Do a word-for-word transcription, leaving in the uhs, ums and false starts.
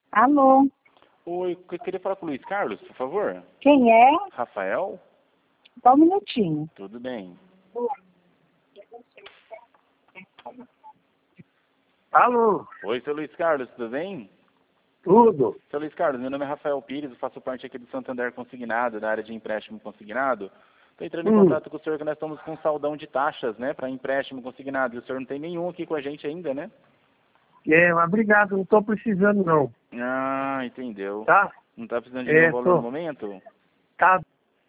Alô? Oi, eu queria falar com o Luiz Carlos, por favor. Quem é? Rafael? Só um minutinho. Tudo bem. Alô, Oi, seu Luiz Carlos, tudo bem? tudo. Seu Luiz Carlos, meu nome é Rafael Pires, eu faço parte aqui do Santander Consignado, da área de empréstimo consignado. Estou entrando em Hum. contato com o senhor que nós estamos com um saldão de taxas, né, para empréstimo consignado. E o senhor não tem nenhum aqui com a gente ainda, né? É, mas obrigado, não estou precisando não, Ah, entendeu. tá? Não está precisando de É, nenhum valor no tô. momento?